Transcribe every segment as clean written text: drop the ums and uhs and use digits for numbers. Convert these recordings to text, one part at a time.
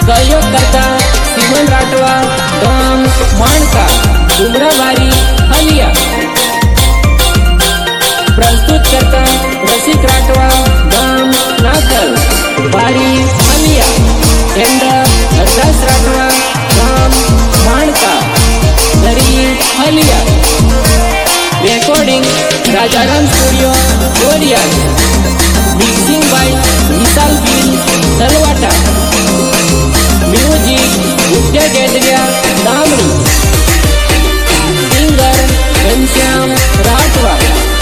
सहयोग करता सिमन राठवा गाम माणका डुमराबारी हलिया। प्रस्तुत करता रसिक राठवा गाम नाकल बारी हलिया। हरदास राठवा गाम माणका दरी हलिया। Recording Rajaram studio Goriya. Mixing by Vishal बिल तलवाटा। म्यूजिक उद्या गैदरिया दामड़ी। सिंगर घनश्याम राठवा।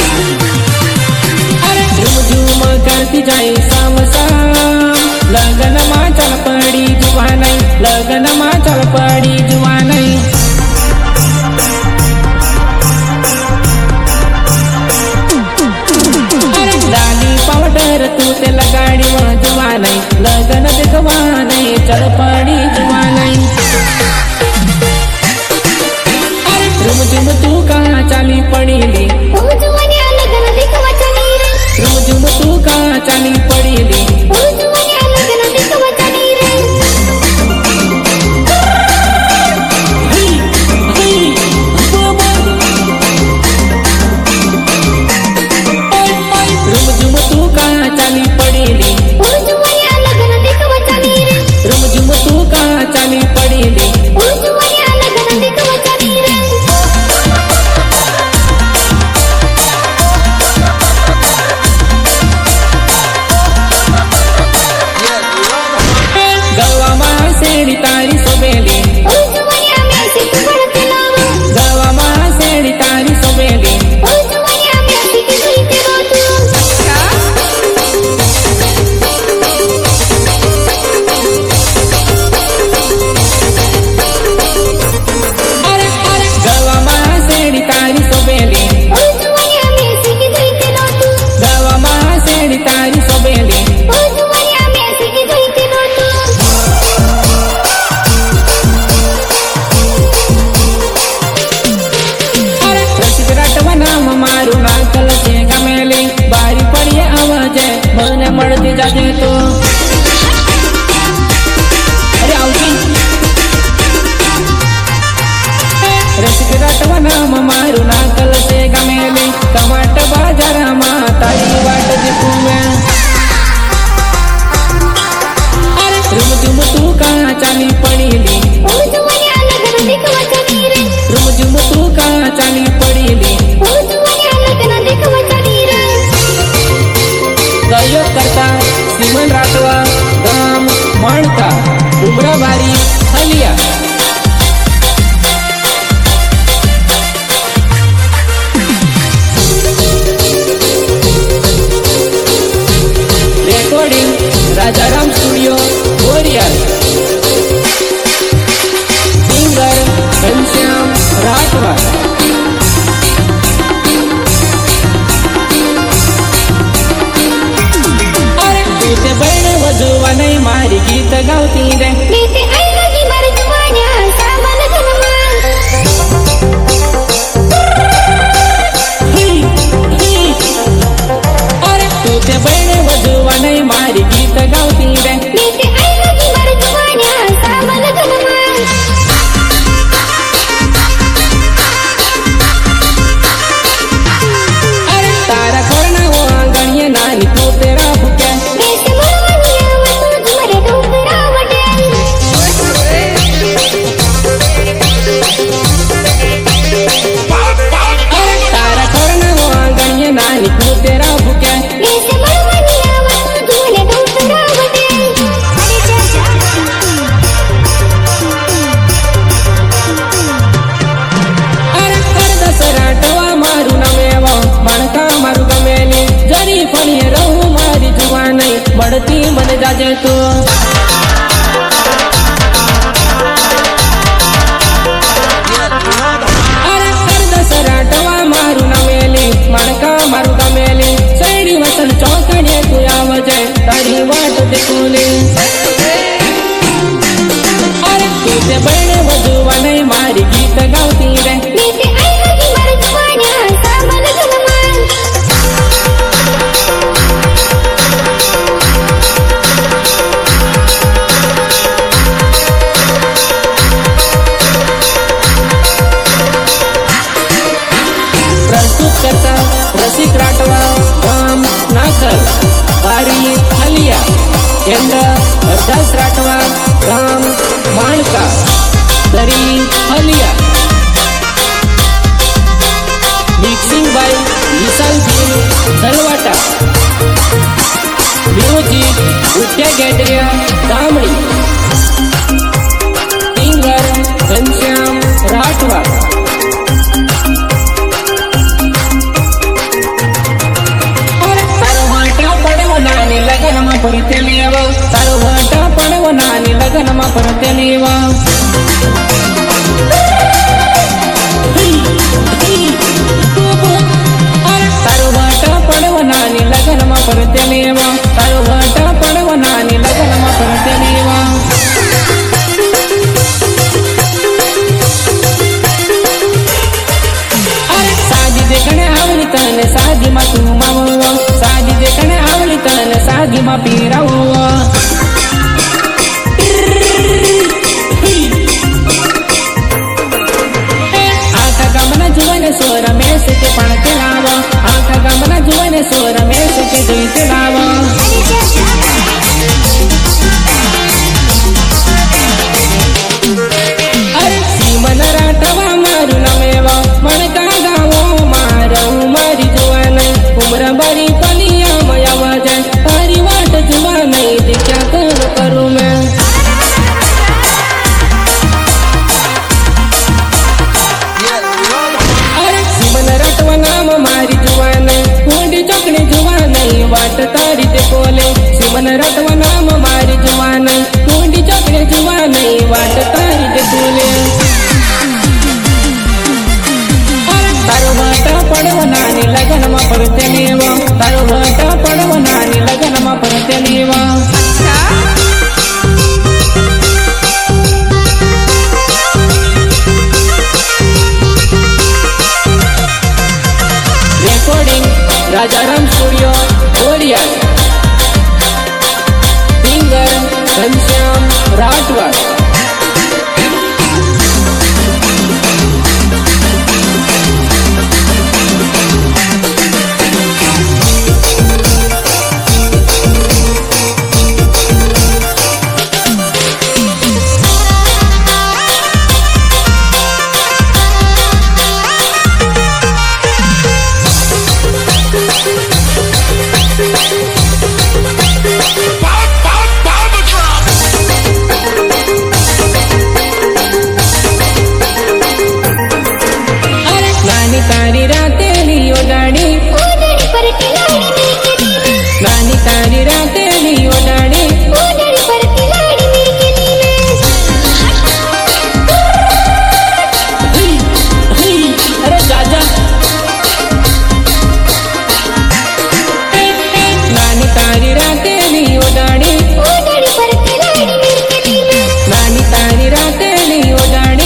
झूम करती जाए शाम शाम लगन मा चल पड़ी जुवानई। लगन मा चल पड़ी जुवानई। लाली पाउडर तू ते लगाड़ी वह जुवानई। लगन दिखवानई चल पड़ी जुवानई। झुम झुम तू कहाँ चाली पड़ी ली। झुम झुम तू कहाँ चाली पड़ी ली। मरती जाते तो अरे आवती रसिक राठवा नाम मारू नाकल से गमेली। टमाट बाजारा मा तारी वाट दिखुवे। रुम झुम तू कहाँ चाली पड़ी ली। रुम झुम तू कहाँ चाली पड़ी ली। सहयोग करता सिमन राठवा गाम माणका डुमराबारी हलिया। Recording Rajaram studio Goriya. Singer Ghanshyam Rathwa. जुवानई मारी गीत गावती रे। अरे तू ते बहने व जुवानई मारी गीत गावती रे। अरे तारा खोरना वो आंगणिये नानी तू तेरा भुक्या। बढ़ती मन जाजे तो अरे कर दसराटवा मारू नवेली। मणका मारू गमेली। सैडी वसन चौकड़े तू आवजे तारी वाट देखोली। अरे तुझे बहने वजुवानई मारी गीत गावती रे। केंद्र हरदास राठवा गाम माणका दरी हलिया मिक्सिंग बाय विशाल सलवाटा म्यूजिक उद्या गॅडरिया दामडी सिंगर घनश्याम राठवा लगनमा परतेलीव सर्वट पडवनानी लगनमा परतेलीव सर्वट पडवनानी लगनमा परतेलीव सर्वट पडवनानी लगनमा परतेलीव साधी देखणे आवली तने साधी मा तू मावळ साधी देखणे आवली तने साधी मा पीराव आका गमना जुवने सोर मेस के पण के लाव आका गमना जुवने सोर मेस के जईते लाव अरे सीमन राठवा मारू नमेवा मन का गावो मारू मारी जुवान उमर बरी पलिया मया वजन तारी वाट जुवा नहीं दिख्या करू मैं अरे सीमन राठवा नाम मारी जुवान कोंडी चकणी जुवा नहीं वाट तारी ते कोले सीमन राठवा नाम मारी जुवान कोंडी चकणी जुवा नहीं वाट तारी ते कोले सर्वट पडवनानी लगनमा परतेलीव सर्वट पडवनानी लगनमा परतेलीव recording Rajaram studio Koriya singer Ghanshyam Rathwa तारी रातेली ओ डाडी नानी तारी रातेली ओ डाडी अरे जाजा नानी तारी रातेली ओ डाडी नानी तारी रातेली ओ डाडी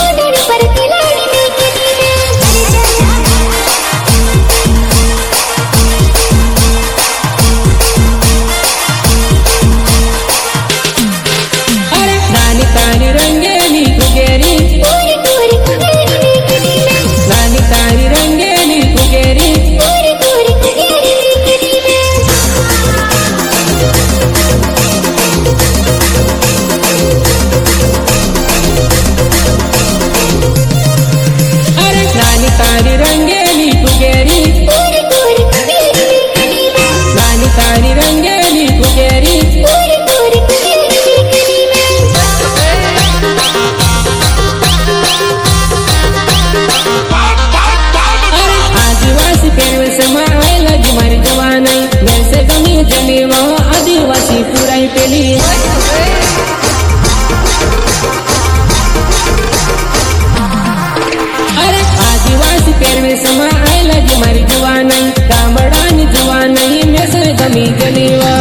तारी रंगेली कुगेरी नानी तारी रंगेली कुगेरी अरे नानी तारी रंगेली कुगेरी नानी तारी रंगेली कुगेरी आदिवासी पुराई पेली अरे आदिवासी पेरवे समा आयला जी मारी जुवान गामडानी जुवान मेसर गमी गलीवा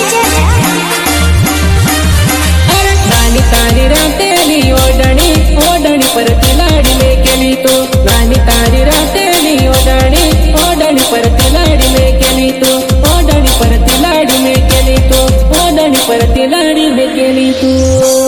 अरे नानी तारी रातेली ओढणी ओढणी परती लाडी में केली तो नानी तारी रातेली ओढणी ओढणी परती लाडी में केली तो ओढणी परती लाडी में केली तो ओढणी परती लाडी में केली तो